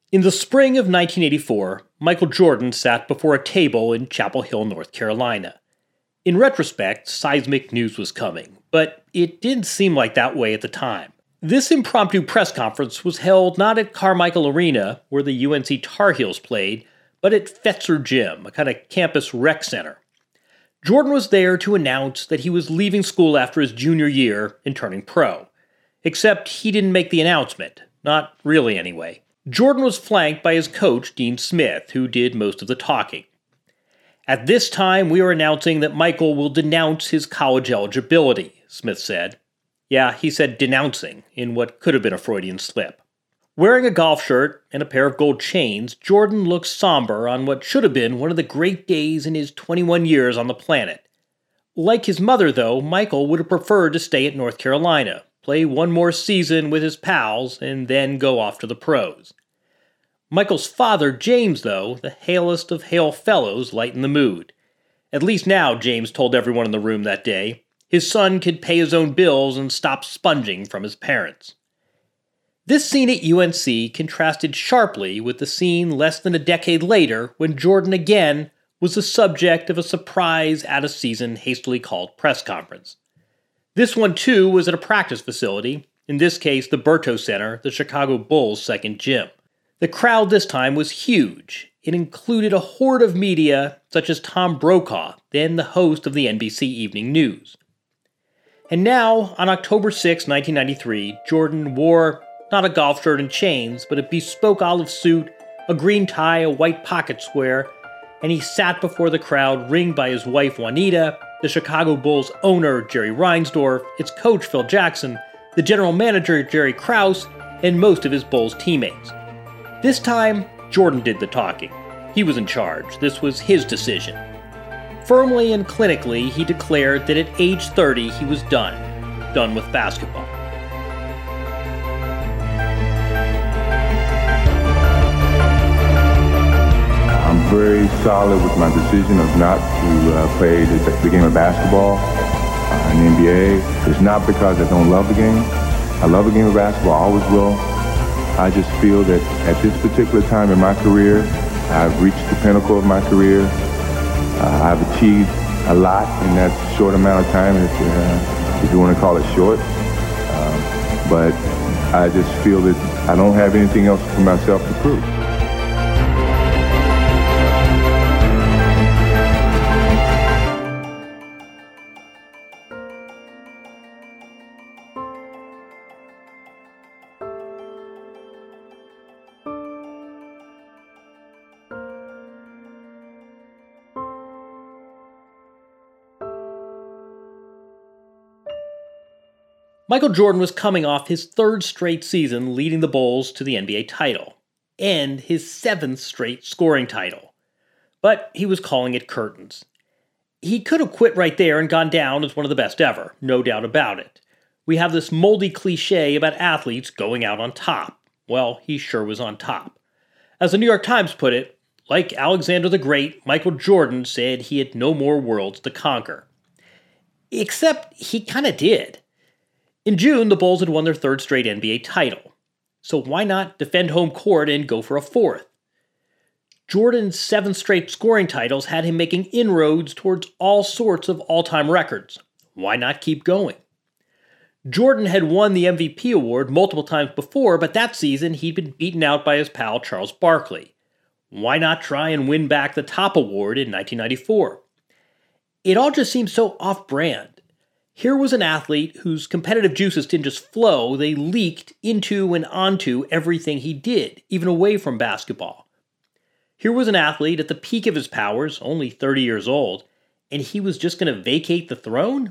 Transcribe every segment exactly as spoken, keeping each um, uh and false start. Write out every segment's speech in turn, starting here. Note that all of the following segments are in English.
In the spring of nineteen eighty-four, Michael Jordan sat before a table in Chapel Hill, North Carolina. In retrospect, seismic news was coming, but it didn't seem like that way at the time. This impromptu press conference was held not at Carmichael Arena, where the U N C Tar Heels played, but at Fetzer Gym, a kind of campus rec center. Jordan was there to announce that he was leaving school after his junior year and turning pro. Except he didn't make the announcement. Not really, anyway. Jordan was flanked by his coach, Dean Smith, who did most of the talking. "At this time, we are announcing that Michael will denounce his college eligibility," Smith said. Yeah, he said denouncing, in what could have been a Freudian slip. Wearing a golf shirt and a pair of gold chains, Jordan looked somber on what should have been one of the great days in his twenty-one years on the planet. Like his mother, though, Michael would have preferred to stay at North Carolina, play one more season with his pals, and then go off to the pros. Michael's father, James, though, the hailest of hail fellows, lightened the mood. At least now, James told everyone in the room that day, his son could pay his own bills and stop sponging from his parents. This scene at U N C contrasted sharply with the scene less than a decade later when Jordan again was the subject of a surprise out-of-season hastily called press conference. This one, too, was at a practice facility, in this case the Berto Center, the Chicago Bulls' second gym. The crowd this time was huge. It included a horde of media such as Tom Brokaw, then the host of the N B C Evening News. And now, on October sixth, nineteen ninety-three, Jordan wore not a golf shirt and chains, but a bespoke olive suit, a green tie, a white pocket square, and he sat before the crowd ringed by his wife Juanita, the Chicago Bulls owner Jerry Reinsdorf, its coach Phil Jackson, the general manager Jerry Krause, and most of his Bulls teammates. This time, Jordan did the talking. He was in charge. This was his decision. Firmly and clinically, he declared that at age thirty he was done. Done with basketball. I'm very solid with my decision of not to uh, play the, the game of basketball uh, in the N B A. It's not because I don't love the game. I love the game of basketball, I always will. I just feel that at this particular time in my career, I've reached the pinnacle of my career. Uh, I've achieved a lot in that short amount of time, if, uh, if you want to call it short. Uh, but I just feel that I don't have anything else for myself to prove. Michael Jordan was coming off his third straight season leading the Bulls to the N B A title, and his seventh straight scoring title. But he was calling it curtains. He could have quit right there and gone down as one of the best ever, no doubt about it. We have this moldy cliche about athletes going out on top. Well, he sure was on top. As the New York Times put it, like Alexander the Great, Michael Jordan said he had no more worlds to conquer. Except he kind of did. In June, the Bulls had won their third straight N B A title. So why not defend home court and go for a fourth? Jordan's seven straight scoring titles had him making inroads towards all sorts of all-time records. Why not keep going? Jordan had won the M V P award multiple times before, but that season he'd been beaten out by his pal Charles Barkley. Why not try and win back the top award in nineteen ninety-four? It all just seemed so off-brand. Here was an athlete whose competitive juices didn't just flow, they leaked into and onto everything he did, even away from basketball. Here was an athlete at the peak of his powers, only thirty years old, and he was just going to vacate the throne?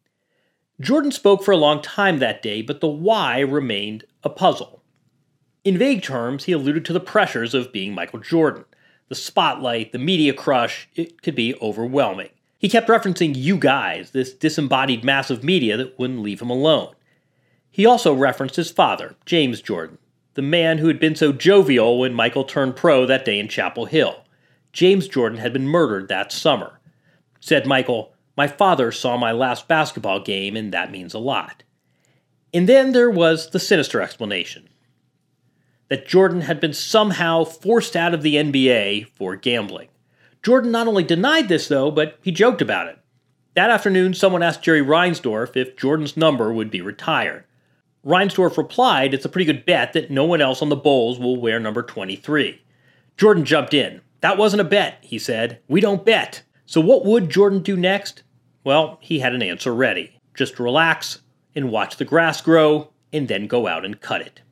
Jordan spoke for a long time that day, but the why remained a puzzle. In vague terms, he alluded to the pressures of being Michael Jordan. The spotlight, the media crush, it could be overwhelming. He kept referencing you guys, this disembodied mass of media that wouldn't leave him alone. He also referenced his father, James Jordan, the man who had been so jovial when Michael turned pro that day in Chapel Hill. James Jordan had been murdered that summer. Said Michael, "My father saw my last basketball game, and that means a lot." And then there was the sinister explanation. that Jordan had been somehow forced out of the N B A for gambling. Jordan not only denied this, though, but he joked about it. That afternoon, someone asked Jerry Reinsdorf if Jordan's number would be retired. Reinsdorf replied, "It's a pretty good bet that no one else on the Bulls will wear number twenty-three. Jordan jumped in. "That wasn't a bet," he said. "We don't bet." So what would Jordan do next? Well, he had an answer ready. Just relax and watch the grass grow, and then go out and cut it.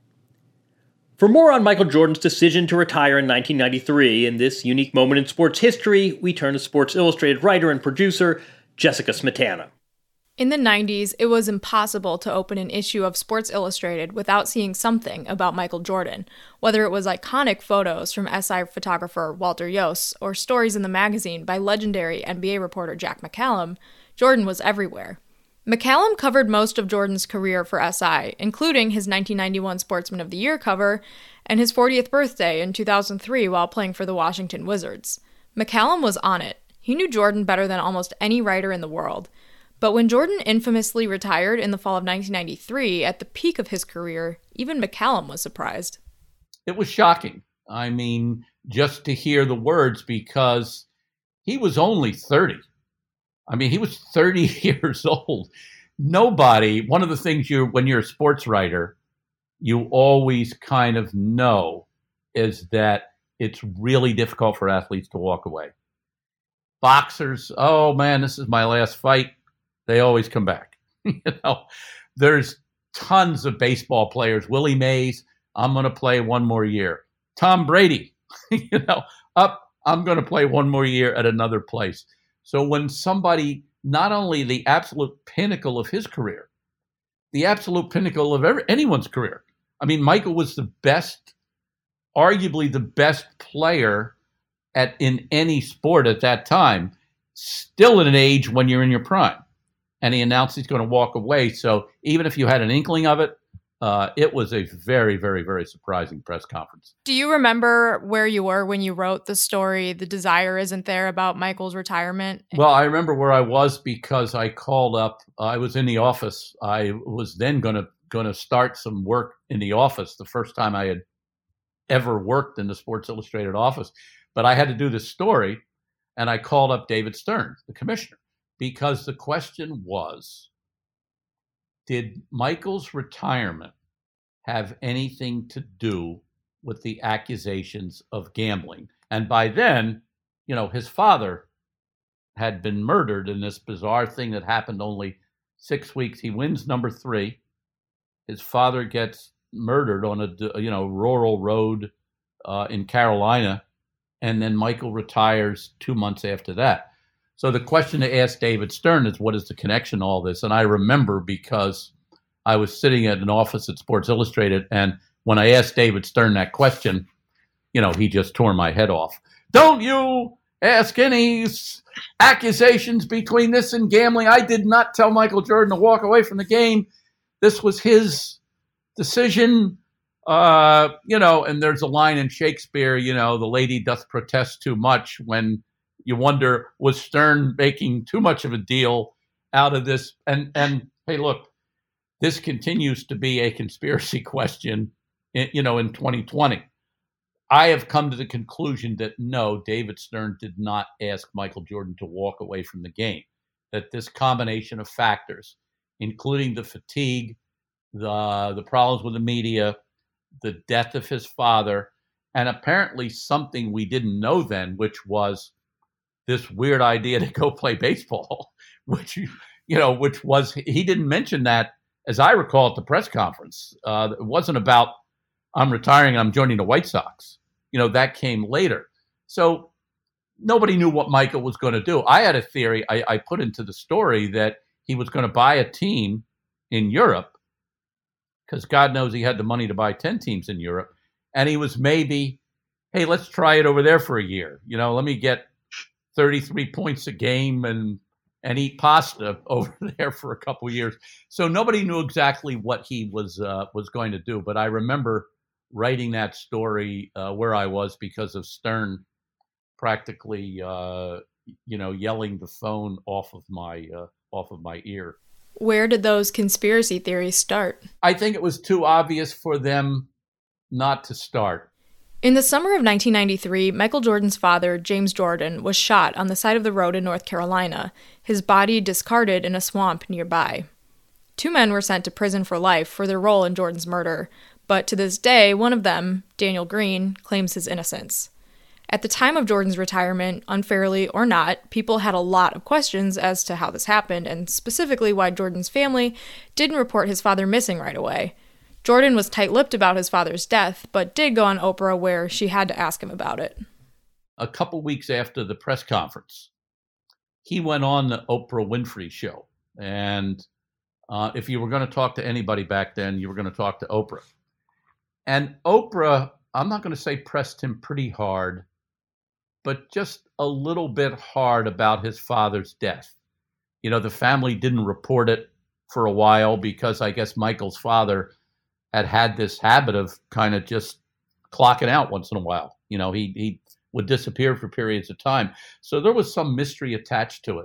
For more on Michael Jordan's decision to retire in nineteen ninety-three and this unique moment in sports history, we turn to Sports Illustrated writer and producer Jessica Smetana. In the nineties, it was impossible to open an issue of Sports Illustrated without seeing something about Michael Jordan, whether it was iconic photos from S I photographer Walter Yost or stories in the magazine by legendary N B A reporter Jack McCallum. Jordan was everywhere. McCallum covered most of Jordan's career for S I, including his nineteen ninety-one Sportsman of the Year cover and his fortieth birthday in two thousand three while playing for the Washington Wizards. McCallum was on it. He knew Jordan better than almost any writer in the world. But when Jordan infamously retired in the fall of nineteen ninety-three, at the peak of his career, even McCallum was surprised. It was shocking. I mean, just to hear the words, because he was only thirty. I mean, he was thirty years old. Nobody, one of the things you, when you're a sports writer, you always kind of know is that it's really difficult for athletes to walk away. Boxers, oh man, this is my last fight. They always come back. You know, there's tons of baseball players. Willie Mays, I'm going to play one more year. Tom Brady, you know, up, I'm going to play one more year at another place. So when somebody, not only the absolute pinnacle of his career, the absolute pinnacle of every, anyone's career. I mean, Michael was the best, arguably the best player at in any sport at that time, still at an age when you're in your prime. And he announced he's going to walk away. So even if you had an inkling of it, uh, it was a very, very, very surprising press conference. Do you remember where you were when you wrote the story, The Desire Isn't There, about Michael's retirement? Well, I remember where I was because I called up. I was in the office. I was then going to going to start some work in the office, the first time I had ever worked in the Sports Illustrated office. But I had to do this story, and I called up David Stern, the commissioner, because the question was, did Michael's retirement have anything to do with the accusations of gambling? And by then, you know, his father had been murdered in this bizarre thing that happened only six weeks. He wins number three. His father gets murdered on a, you know, rural road uh, in Carolina. And then Michael retires two months after that. So the question to ask David Stern is, what is the connection to all this? And I remember because I was sitting at an office at Sports Illustrated, and when I asked David Stern that question, you know, he just tore my head off. Don't you ask any accusations between this and gambling. I did not tell Michael Jordan to walk away from the game. This was his decision. Uh, you know, and there's a line in Shakespeare, you know, the lady doth protest too much, when you wonder, was Stern making too much of a deal out of this? And, and hey, look, this continues to be a conspiracy question, in, you know, in twenty twenty. I have come to the conclusion that no, David Stern did not ask Michael Jordan to walk away from the game, that this combination of factors, including the fatigue, the the problems with the media, the death of his father, and apparently something we didn't know then, which was this weird idea to go play baseball, which, you know, which was, he didn't mention that, as I recall, at the press conference. Uh, it wasn't about, I'm retiring and I'm joining the White Sox. You know, that came later. So nobody knew what Michael was going to do. I had a theory I, I put into the story that he was going to buy a team in Europe, because God knows he had the money to buy ten teams in Europe. And he was maybe, hey, let's try it over there for a year. You know, let me get thirty-three points a game and and eat pasta over there for a couple of years. So nobody knew exactly what he was uh, was going to do. But I remember writing that story uh, where I was because of Stern practically, uh, you know, yelling the phone off of my uh, off of my ear. Where did those conspiracy theories start? I think it was too obvious for them not to start. In the summer of nineteen ninety-three, Michael Jordan's father, James Jordan, was shot on the side of the road in North Carolina, his body discarded in a swamp nearby. Two men were sent to prison for life for their role in Jordan's murder, but to this day, one of them, Daniel Green, claims his innocence. At the time of Jordan's retirement, unfairly or not, people had a lot of questions as to how this happened, and specifically why Jordan's family didn't report his father missing right away. Jordan was tight-lipped about his father's death, but did go on Oprah where she had to ask him about it. A couple weeks after the press conference, he went on the Oprah Winfrey show. And uh, if you were going to talk to anybody back then, you were going to talk to Oprah. And Oprah, I'm not going to say pressed him pretty hard, but just a little bit hard about his father's death. You know, the family didn't report it for a while because I guess Michael's father had had this habit of kind of just clocking out once in a while. You know, he he would disappear for periods of time. So there was some mystery attached to it.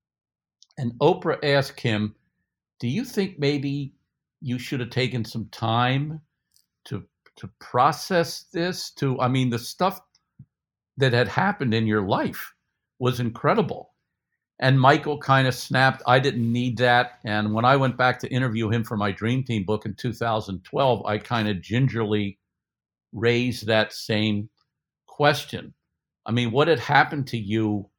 And Oprah asked him, do you think maybe you should have taken some time to to process this? To, I mean, the stuff that had happened in your life was incredible. And Michael kind of snapped, I didn't need that. And when I went back to interview him for my Dream Team book in two thousand twelve, I kind of gingerly raised that same question. I mean, what had happened to you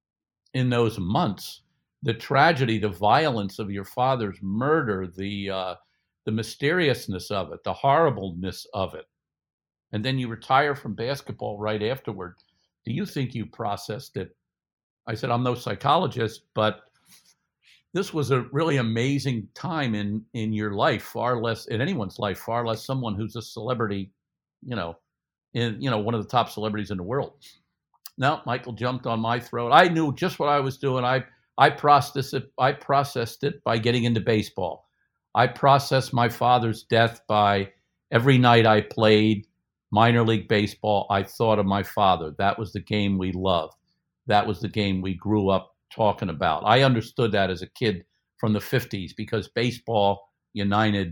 in those months? The tragedy, the violence of your father's murder, the uh, the mysteriousness of it, the horribleness of it. And then you retire from basketball right afterward. Do you think you processed it? I said, I'm no psychologist, but this was a really amazing time in, in your life, far less in anyone's life, far less someone who's a celebrity, you know, in, you know, one of the top celebrities in the world. Now, Michael jumped on my throat. I knew just what I was doing. I, I processed it. I processed it by getting into baseball. I processed my father's death by every night I played minor league baseball. I thought of my father. That was the game we loved. That was the game we grew up talking about. I understood that as a kid from the fifties because baseball united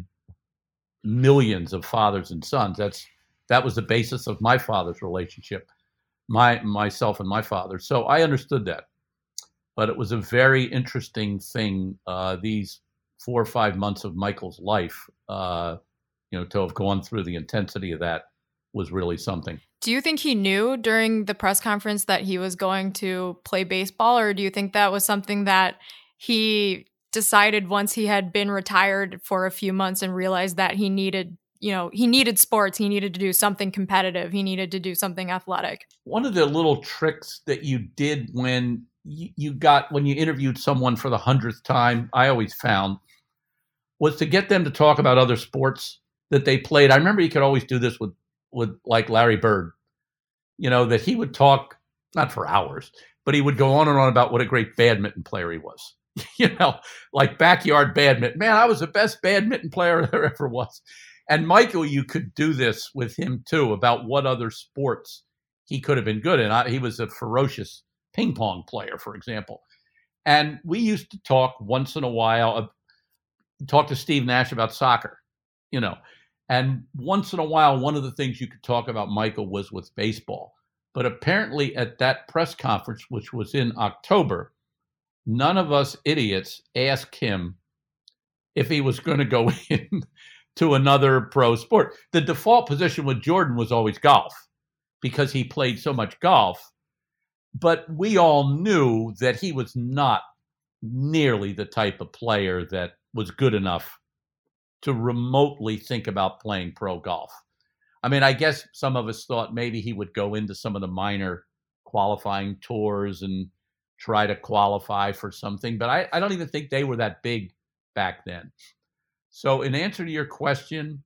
millions of fathers and sons. That's that was the basis of my father's relationship, my myself and my father. So I understood that. But it was a very interesting thing, uh, these four or five months of Michael's life, uh, you know, to have gone through the intensity of that was really something. Do you think he knew during the press conference that he was going to play baseball, or do you think that was something that he decided once he had been retired for a few months and realized that he needed, you know, he needed sports, he needed to do something competitive, he needed to do something athletic? One of the little tricks that you did when you, you got, when you interviewed someone for the hundredth time, I always found, was to get them to talk about other sports that they played. I remember you could always do this with with like Larry Bird, you know, that he would talk, not for hours, but he would go on and on about what a great badminton player he was, you know, like backyard badminton. Man, I was the best badminton player there ever was. And Michael, you could do this with him too, about what other sports he could have been good in. I, he was a ferocious ping pong player, for example. And we used to talk once in a while, uh, talk to Steve Nash about soccer, you know. And once in a while, one of the things you could talk about Michael was with baseball. But apparently at that press conference, which was in October, none of us idiots asked him if he was going to go in to another pro sport. The default position with Jordan was always golf because he played so much golf. But we all knew that he was not nearly the type of player that was good enough to remotely think about playing pro golf. I mean, I guess some of us thought maybe he would go into some of the minor qualifying tours and try to qualify for something, but I, I don't even think they were that big back then. So in answer to your question,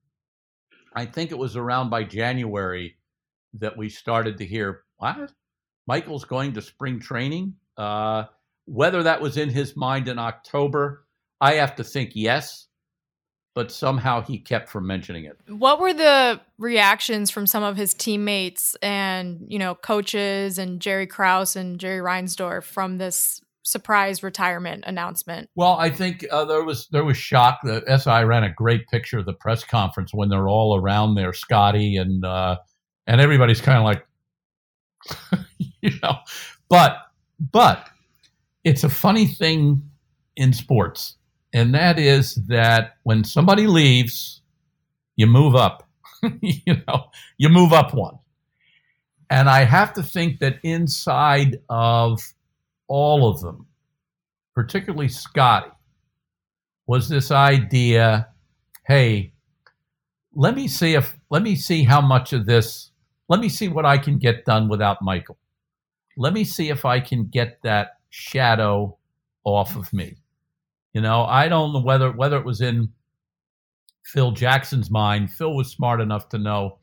I think it was around by January that we started to hear, what? Michael's going to spring training? Uh, whether that was in his mind in October, I have to think yes. But somehow he kept from mentioning it. What were the reactions from some of his teammates and, you know, coaches and Jerry Krause and Jerry Reinsdorf from this surprise retirement announcement? Well, I think uh, there was there was shock. The S I ran a great picture of the press conference when they're all around there, Scotty and uh, and everybody's kind of like, you know, but but it's a funny thing in sports, and that is that when somebody leaves, you move up. you know, you move up one, and I have to think that inside of all of them, particularly Scotty, was this idea, hey, let me see if let me see how much of this, let me see what I can get done without Michael. Let me see if I can get that shadow off of me. You know, I don't know whether whether it was in Phil Jackson's mind. Phil was smart enough to know,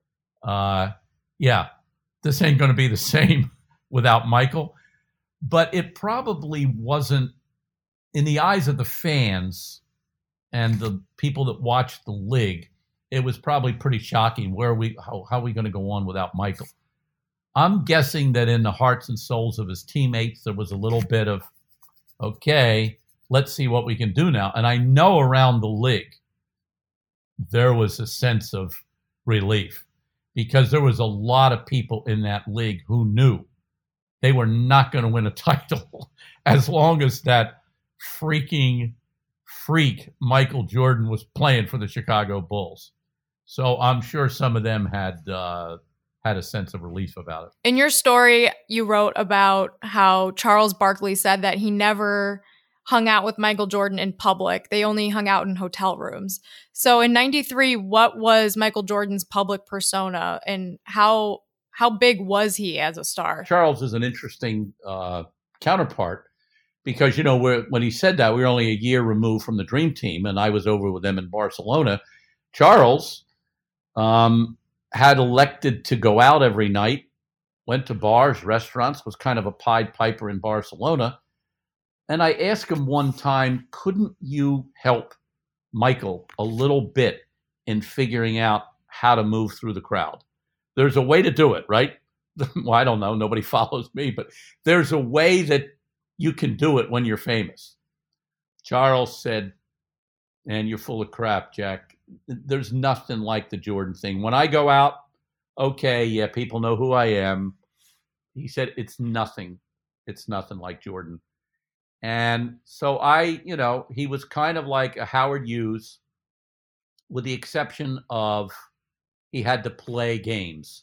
uh, yeah, this ain't going to be the same without Michael. But it probably wasn't, in the eyes of the fans and the people that watched the league, it was probably pretty shocking. Where are we, how, how are we going to go on without Michael? I'm guessing that in the hearts and souls of his teammates, there was a little bit of, okay, let's see what we can do now. And I know around the league, there was a sense of relief because there was a lot of people in that league who knew they were not going to win a title as long as that freaking freak Michael Jordan was playing for the Chicago Bulls. So I'm sure some of them had uh, had a sense of relief about it. In your story, you wrote about how Charles Barkley said that he never hung out with Michael Jordan in public. They only hung out in hotel rooms. So in ninety-three, what was Michael Jordan's public persona, and how How big was he as a star? Charles is an interesting uh, counterpart because, you know, we're, when he said that, we were only a year removed from the Dream Team, and I was over with them in Barcelona. Charles um, had elected to go out every night, went to bars, restaurants, was kind of a Pied Piper in Barcelona. And I asked him one time, couldn't you help Michael a little bit in figuring out how to move through the crowd? There's a way to do it, right? Well, I don't know. Nobody follows me, but there's a way that you can do it when you're famous. Charles said, and you're full of crap, Jack. There's nothing like the Jordan thing. When I go out, okay, yeah, people know who I am. He said, it's nothing. It's nothing like Jordan. And so I, you know, he was kind of like a Howard Hughes, with the exception of he had to play games.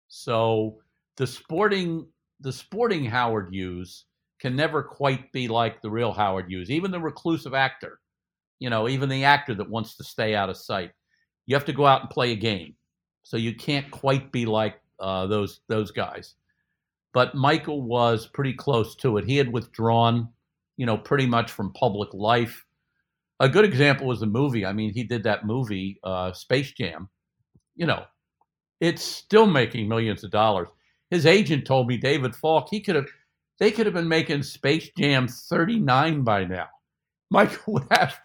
So the sporting, the sporting Howard Hughes can never quite be like the real Howard Hughes. Even the reclusive actor, you know, even the actor that wants to stay out of sight, you have to go out and play a game. So you can't quite be like uh, those those guys. But Michael was pretty close to it. He had withdrawn, you know, pretty much from public life. A good example was the movie. I mean, he did that movie, uh, Space Jam. You know, it's still making millions of dollars. His agent told me, David Falk, he could have, they could have been making Space Jam thirty-nine by now. Michael would have,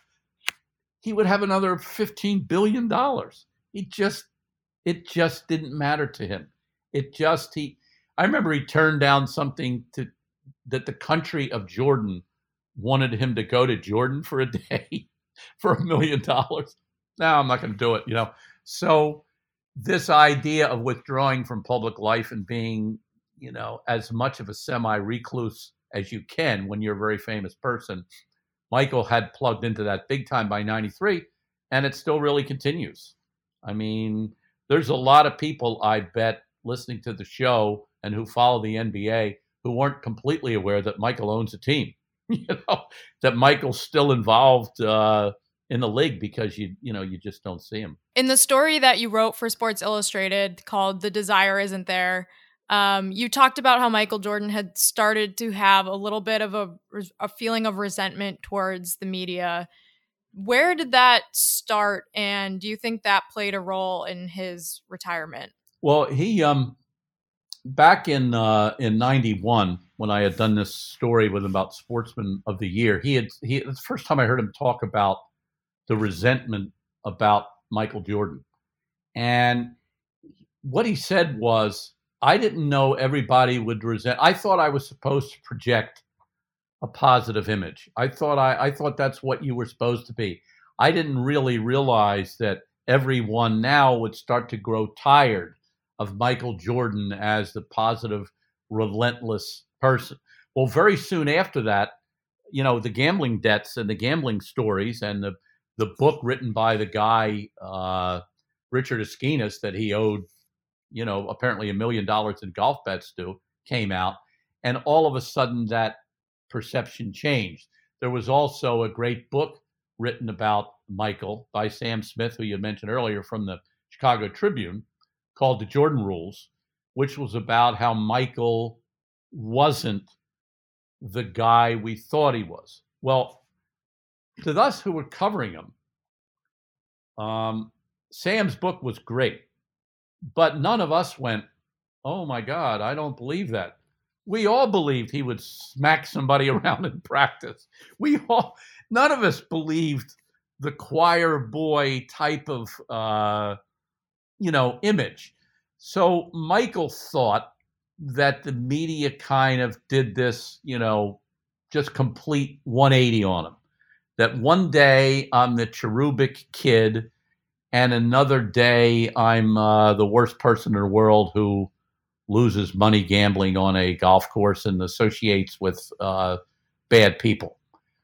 he would have another fifteen billion dollars. He just, it just didn't matter to him. It just, he, I remember he turned down something to, that the country of Jordan wanted him to go to Jordan for a day for a million dollars. No, I'm not going to do it, you know. So this idea of withdrawing from public life and being, you know, as much of a semi-recluse as you can when you're a very famous person, Michael had plugged into that big time by ninety-three, and it still really continues. I mean, there's a lot of people, I bet, listening to the show and who follow the N B A who weren't completely aware that Michael owns a team, you know, that Michael's still involved uh, in the league because you you know you just don't see him. In the story that you wrote for Sports Illustrated called "The Desire Isn't There," um, you talked about how Michael Jordan had started to have a little bit of a, a feeling of resentment towards the media. Where did that start, and do you think that played a role in his retirement? Well, he um back in uh, in ninety-one, when I had done this story with him about Sportsman of the Year, he had he it was the first time I heard him talk about the resentment about Michael Jordan. And what he said was, I didn't know everybody would resent. I thought I was supposed to project a positive image. I thought I, I thought that's what you were supposed to be. I didn't really realize that everyone now would start to grow tired of Michael Jordan as the positive, relentless person. Well, very soon after that, you know, the gambling debts and the gambling stories and the, the book written by the guy, uh, Richard Esquinas, that he owed, you know, apparently a million dollars in golf bets to, came out. And all of a sudden that perception changed. There was also a great book written about Michael by Sam Smith, who you mentioned earlier, from the Chicago Tribune, called The Jordan Rules, which was about how Michael wasn't the guy we thought he was. Well, to us who were covering him, um, Sam's book was great, but none of us went, oh my God, I don't believe that. We all believed he would smack somebody around in practice. We all, none of us believed the choir boy type of, uh, you know, image. So Michael thought that the media kind of did this, you know, just complete one eighty on him. That one day I'm the cherubic kid, and another day I'm uh, the worst person in the world who loses money gambling on a golf course and associates with uh, bad people.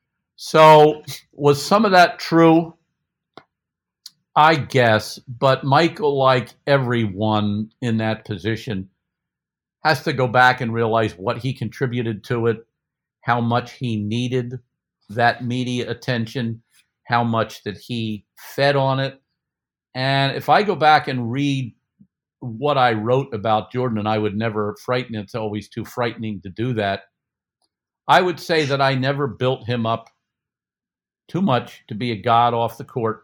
So was some of that true? I guess, but Michael, like everyone in that position, has to go back and realize what he contributed to it, how much he needed that media attention, how much that he fed on it. And if I go back and read what I wrote about Jordan, and I would never frighten, it's always too frightening to do that, I would say that I never built him up too much to be a god off the court.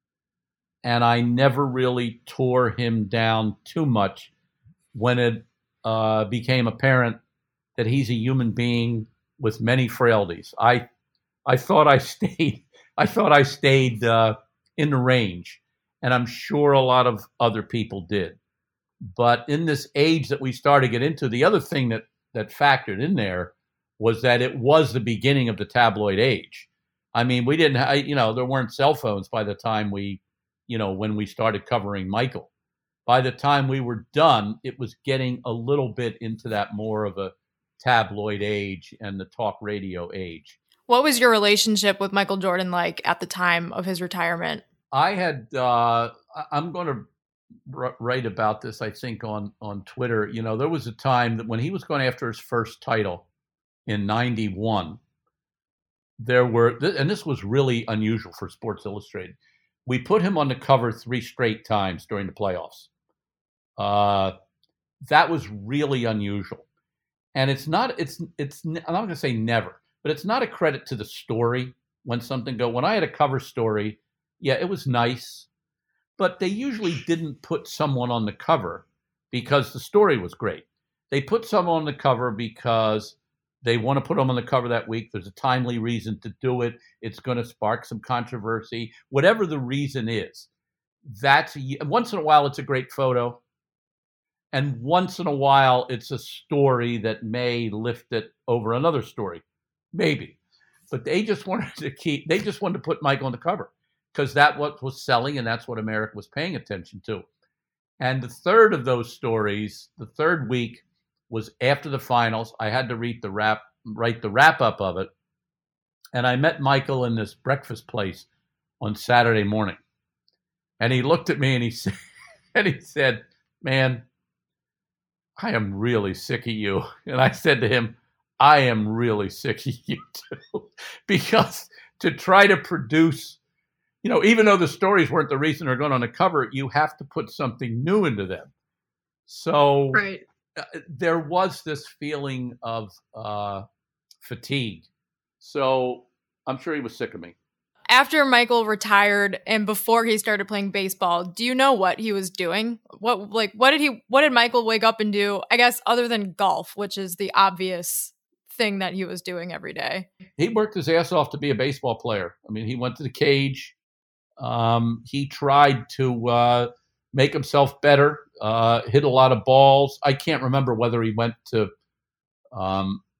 And I never really tore him down too much when it uh, became apparent that he's a human being with many frailties. I, I thought I stayed, I thought I stayed uh, in the range, and I'm sure a lot of other people did. But in this age that we started to get into, the other thing that that factored in there was that it was the beginning of the tabloid age. I mean, we didn't, ha- you know, there weren't cell phones by the time we, you know, when we started covering Michael. By the time we were done, it was getting a little bit into that more of a tabloid age and the talk radio age. What was your relationship with Michael Jordan like at the time of his retirement? I had, uh, I'm going to r- write about this, I think, on, on Twitter. You know, there was a time that when he was going after his first title in ninety-one, there were, and this was really unusual for Sports Illustrated, we put him on the cover three straight times during the playoffs. Uh, that was really unusual. And it's not, it's, it's, I'm not going to say never, but it's not a credit to the story when something go, when I had a cover story, yeah, it was nice, but they usually didn't put someone on the cover because the story was great. They put someone on the cover because they want to put them on the cover that week. There's a timely reason to do it. It's going to spark some controversy. Whatever the reason is, that's a, once in a while it's a great photo, and once in a while it's a story that may lift it over another story, maybe. But they just wanted to keep. They just wanted to put Michael on the cover because that what was selling, and that's what America was paying attention to. And the third of those stories, the third week, was after the finals. I had to read the wrap, write the wrap up of it. And I met Michael in this breakfast place on Saturday morning. And he looked at me and he said, and he said, man, I am really sick of you. And I said to him, I am really sick of you too. Because to try to produce, you know, even though the stories weren't the reason they're going on the cover, you have to put something new into them. So right. uh, there was this feeling of uh, fatigue. So I'm sure he was sick of me. After Michael retired and before he started playing baseball, do you know what he was doing? What like what did he what did Michael wake up and do? I guess other than golf, which is the obvious thing that he was doing every day. He worked his ass off to be a baseball player. I mean, he went to the cage. Um, he tried to uh, make himself better, uh, hit a lot of balls. I can't remember whether he went to um,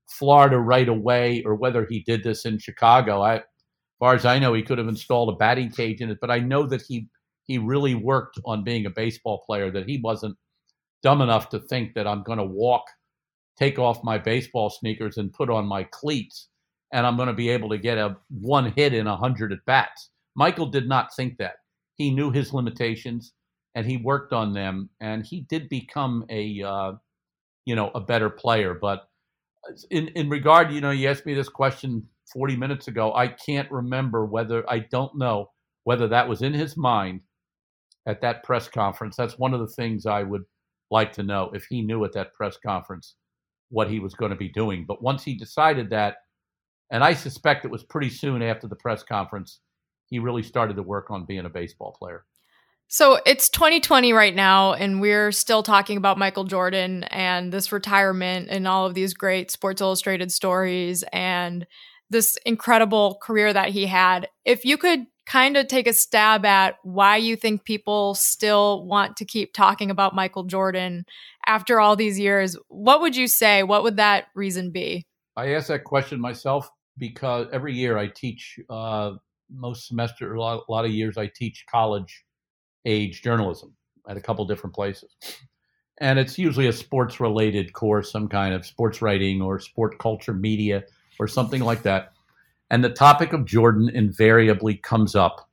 Florida right away or whether he did this in Chicago. I, as far as I know, he could have installed a batting cage in it, but I know that he he really worked on being a baseball player, that he wasn't dumb enough to think that I'm going to walk, take off my baseball sneakers and put on my cleats, and I'm going to be able to get a one hit in a hundred at bats. Michael did not think that. He knew his limitations, and he worked on them, and he did become a, uh, you know, a better player. But in in regard, you know, you asked me this question forty minutes ago. I can't remember whether, I don't know whether that was in his mind at that press conference. That's one of the things I would like to know, if he knew at that press conference what he was going to be doing. But once he decided that, and I suspect it was pretty soon after the press conference, he really started to work on being a baseball player. So it's twenty twenty right now, and we're still talking about Michael Jordan and this retirement and all of these great Sports Illustrated stories and this incredible career that he had. If you could kind of take a stab at why you think people still want to keep talking about Michael Jordan after all these years, what would you say? What would that reason be? I ask that question myself because every year I teach, uh, most semester, a lot, a lot of years I teach college age journalism at a couple different places. And it's usually a sports related course, some kind of sports writing or sport culture media or something like that. And the topic of Jordan invariably comes up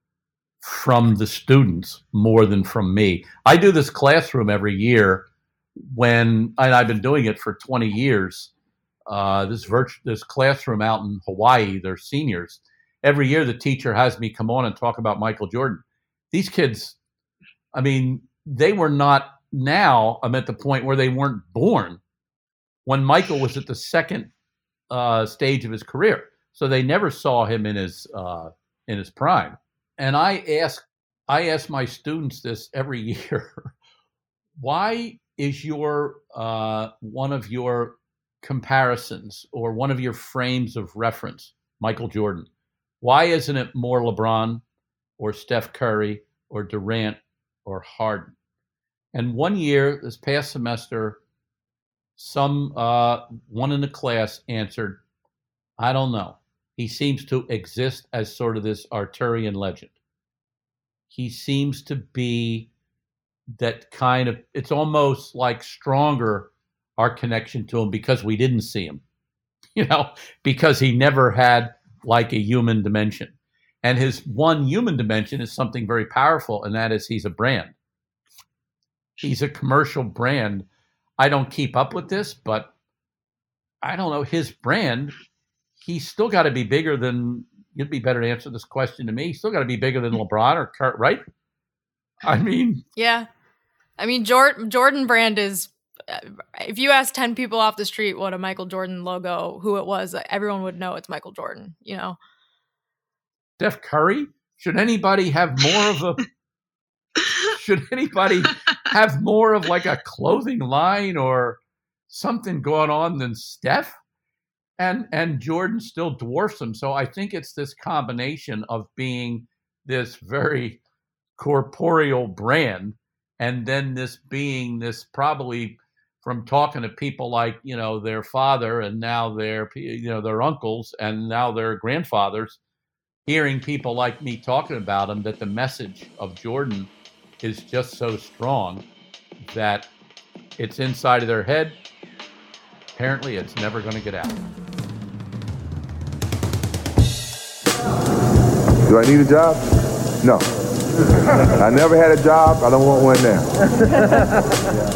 from the students more than from me. I do this classroom every year when, and I've been doing it for twenty years, uh, this virtu- this classroom out in Hawaii, they're seniors. Every year the teacher has me come on and talk about Michael Jordan. These kids, I mean, they were not, now I'm at the point where they weren't born when Michael was at the second uh, stage of his career. So they never saw him in his uh, in his prime. And I ask I ask my students this every year. Why is your uh, one of your comparisons or one of your frames of reference Michael Jordan? Why isn't it more LeBron or Steph Curry or Durant or Harden? And one year, this past semester, some uh, one in the class answered, I don't know. He seems to exist as sort of this Arthurian legend. He seems to be that kind of, it's almost like stronger, our connection to him, because we didn't see him, you know, because he never had like a human dimension. And his one human dimension is something very powerful, and that is he's a brand. He's a commercial brand. I don't keep up with this, but I don't know, his brand, he's still got to be bigger than, you'd be better to answer this question to me. He's still got to be bigger than LeBron or Kurt, right? I mean. Yeah. I mean, Jordan, Jordan brand is, if you ask ten people off the street what a Michael Jordan logo, who it was, everyone would know it's Michael Jordan, you know? Steph Curry? Should anybody have more of a, should anybody have more of like a clothing line or something going on than Steph? And and Jordan still dwarfs him. So I think it's this combination of being this very corporeal brand, and then this being this, probably from talking to people like, you know, their father and now their, you know, their uncles and now their grandfathers, hearing people like me talking about him, that the message of Jordan is just so strong that it's inside of their head. Apparently, it's never going to get out. Do I need a job? No. I never had a job. I don't want one now. Yeah.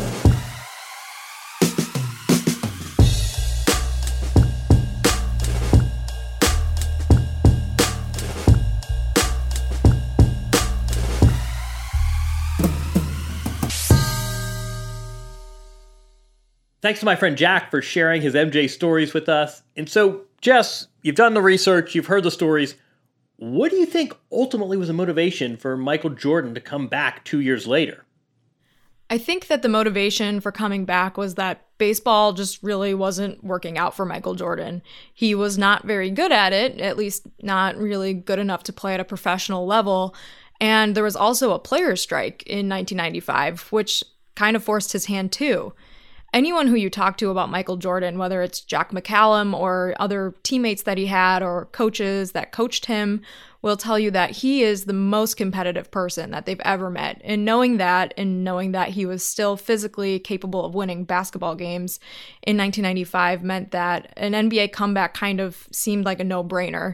Thanks to my friend Jack for sharing his M J stories with us. And so, Jess, you've done the research, you've heard the stories. What do you think ultimately was a motivation for Michael Jordan to come back two years later? I think that the motivation for coming back was that baseball just really wasn't working out for Michael Jordan. He was not very good at it, at least not really good enough to play at a professional level. And there was also a players' strike in nineteen ninety-five, which kind of forced his hand too. anyone who you talk to about Michael Jordan, whether it's Jack McCallum or other teammates that he had or coaches that coached him, will tell you that he is the most competitive person that they've ever met. And knowing that, and knowing that he was still physically capable of winning basketball games in nineteen ninety-five meant that an N B A comeback kind of seemed like a no-brainer.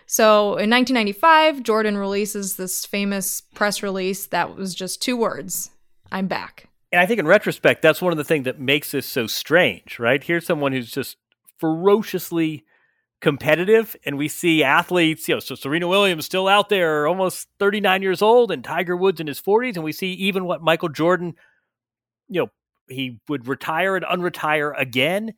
So in nineteen ninety-five, Jordan releases this famous press release that was just two words: "I'm back." And I think in retrospect, that's one of the things that makes this so strange, right? Here's someone who's just ferociously competitive, and we see athletes, you know, so Serena Williams still out there, almost thirty-nine years old, and Tiger Woods in his forties, and we see even what Michael Jordan, you know, he would retire and unretire again.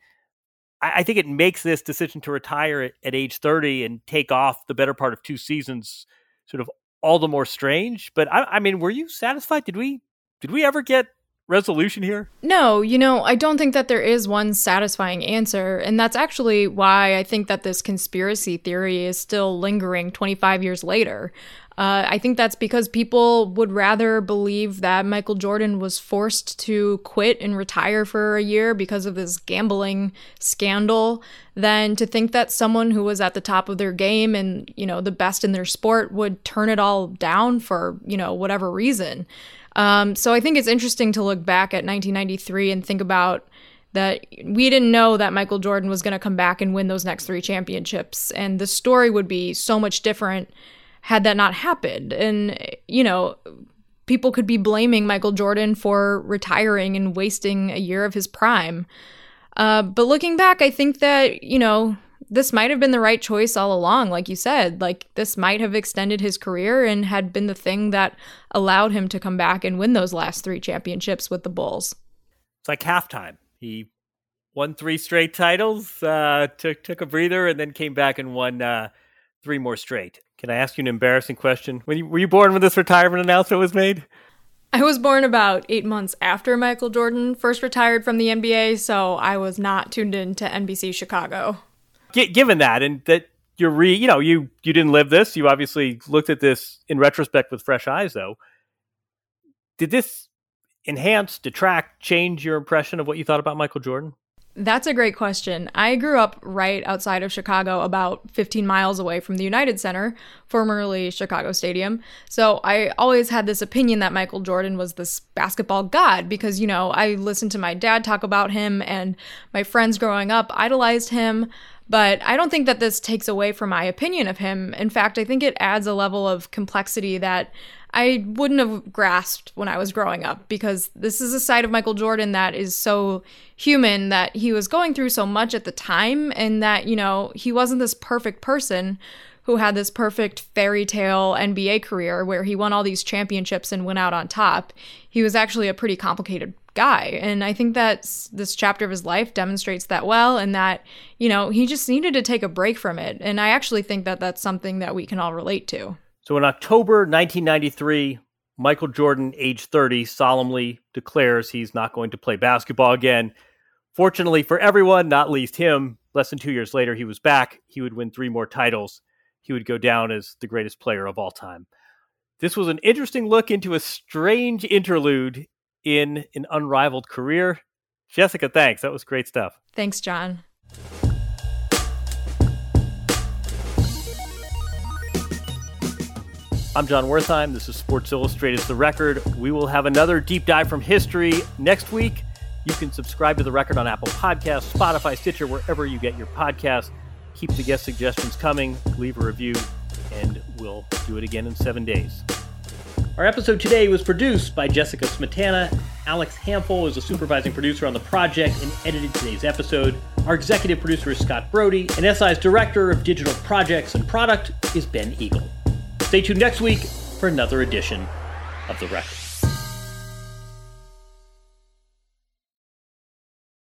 I, I think it makes this decision to retire at, at age thirty and take off the better part of two seasons sort of all the more strange. But I, I mean, were you satisfied? Did we, did we ever get resolution here? No, you know, I don't think that there is one satisfying answer. And that's actually why I think that this conspiracy theory is still lingering twenty-five years later. Uh, I think that's because people would rather believe that Michael Jordan was forced to quit and retire for a year because of this gambling scandal than to think that someone who was at the top of their game and, you know, the best in their sport would turn it all down for, you know, whatever reason. Um, so I think it's interesting to look back at nineteen ninety-three and think about that we didn't know that Michael Jordan was going to come back and win those next three championships. And the story would be so much different had that not happened. And, you know, people could be blaming Michael Jordan for retiring and wasting a year of his prime. Uh, but looking back, I think that, you know, this might have been the right choice all along. Like you said, like this might have extended his career and had been the thing that allowed him to come back and win those last three championships with the Bulls. It's like halftime. He won three straight titles, uh, took took a breather, and then came back and won uh, three more straight. Can I ask you an embarrassing question? When you, were you born when this retirement announcement was made? I was born about eight months after Michael Jordan first retired from the N B A, so I was not tuned in to N B C Chicago. G- given that, and that you're re, you know, you you didn't live this. You obviously looked at this in retrospect with fresh eyes, though. Did this enhance, detract, change your impression of what you thought about Michael Jordan? That's a great question. I grew up right outside of Chicago, about fifteen miles away from the United Center, formerly Chicago Stadium. So I always had this opinion that Michael Jordan was this basketball god because, you know, I listened to my dad talk about him and my friends growing up idolized him. But I don't think that this takes away from my opinion of him. In fact, I think it adds a level of complexity that I wouldn't have grasped when I was growing up, because this is a side of Michael Jordan that is so human, that he was going through so much at the time, and that, you know, he wasn't this perfect person who had this perfect fairy tale N B A career where he won all these championships and went out on top. He was actually a pretty complicated guy. And I think that this chapter of his life demonstrates that well, and that, you know, he just needed to take a break from it. And I actually think that that's something that we can all relate to. So in October nineteen ninety-three, Michael Jordan, age thirty, solemnly declares he's not going to play basketball again. Fortunately for everyone, not least him, less than two years later, he was back. He would win three more titles. He would go down as the greatest player of all time. This was an interesting look into a strange interlude in an unrivaled career. Jessica, thanks. That was great stuff. Thanks, John. I'm John Wertheim. This is Sports Illustrated's The Record. We will have another deep dive from history next week. You can subscribe to The Record on Apple Podcasts, Spotify, Stitcher, wherever you get your podcasts. Keep the guest suggestions coming. Leave a review, and we'll do it again in seven days. Our episode today was produced by Jessica Smetana. Alex Hampel is a supervising producer on the project and edited today's episode. Our executive producer is Scott Brody, and S I's director of digital projects and product is Ben Eagle. Stay tuned next week for another edition of The Record.